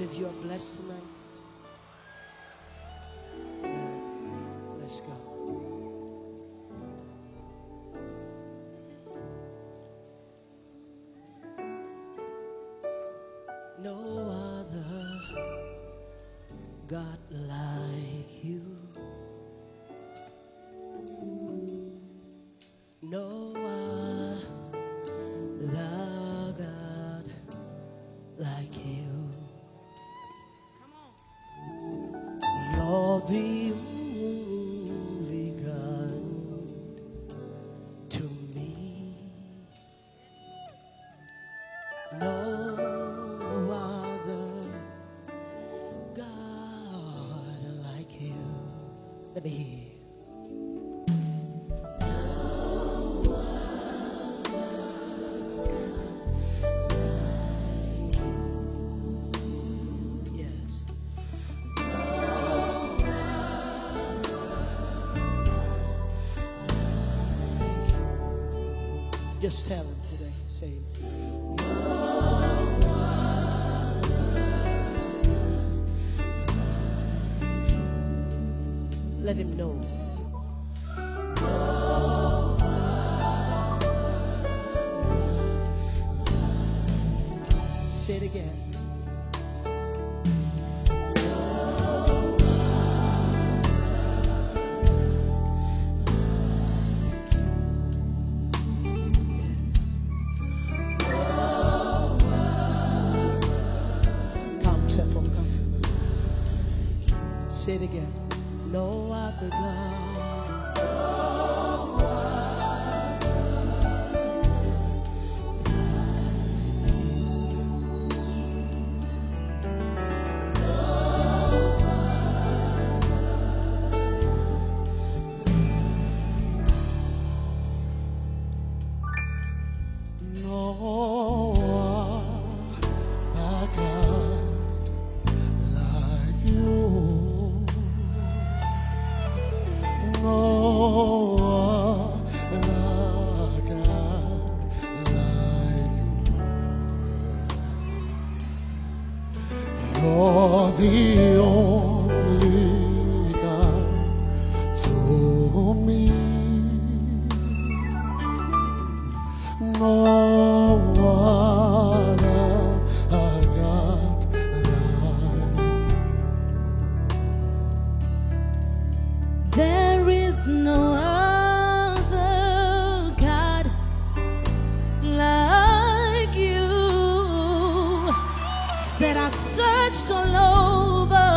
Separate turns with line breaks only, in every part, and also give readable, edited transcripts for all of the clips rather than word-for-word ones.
if you are blessed tonight? Let's go. No other God like you. No other God like you. You're the only God to me. No other God like you. Let me hear. Just tell him today. Say, let him know. Say it again. Say it again. No other God.
You're the only God to me. No other God like.
There is no other God like you. Said I searched all over,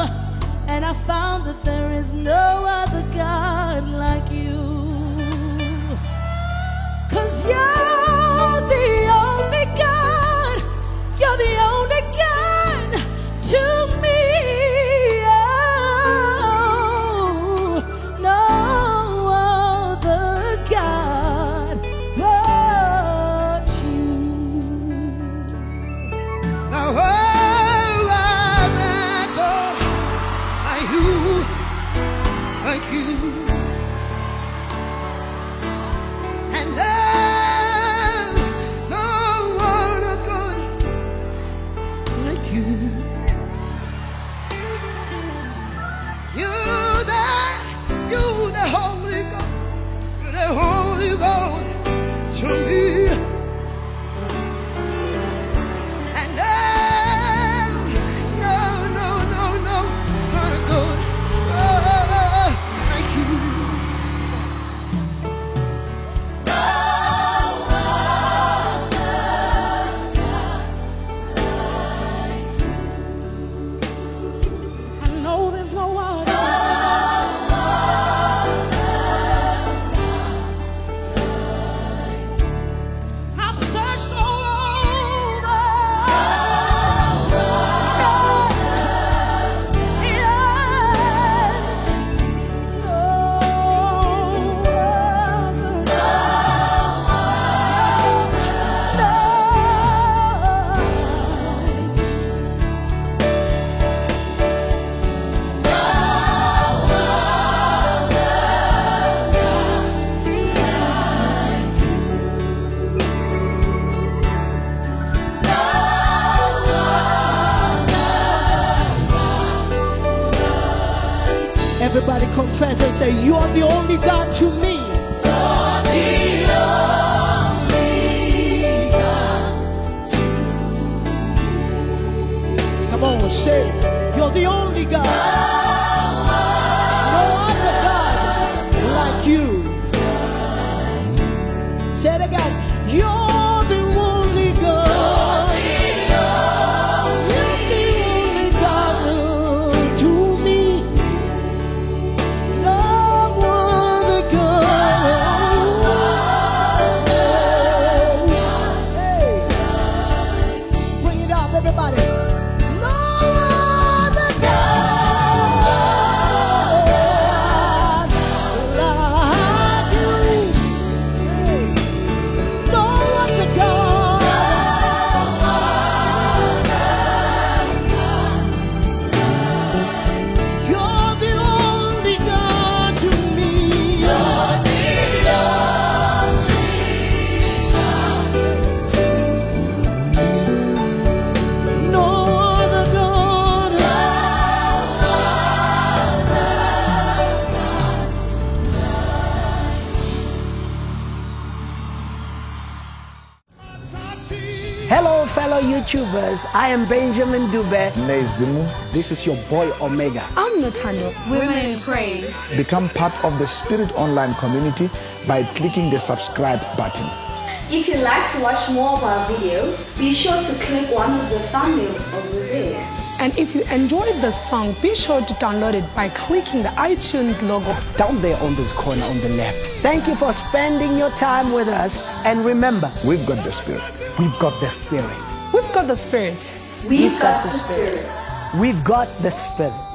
Say, you are the only God to me. Come on, say, you're the only God. No other God like you. Say it again. You're the only God. You're the only God to me. No other God. Hey, bring it up, everybody.
Hello, fellow YouTubers. I am Benjamin Dube.
Nezimu.
This is your boy Omega.
I'm Nathaniel. Women in Praise.
Become part of the Spirit Online community by clicking the subscribe button.
If you'd like to watch more of our videos, be sure to click one of the thumbnails over there.
And if you enjoyed the song, be sure to download it by clicking the iTunes logo
Down there on this corner on the left. Thank you for spending your time with us. And remember,
We've got the Spirit.
we've got the Spirit.
We've got the Spirit.
We've got the Spirit.
We've got the Spirit.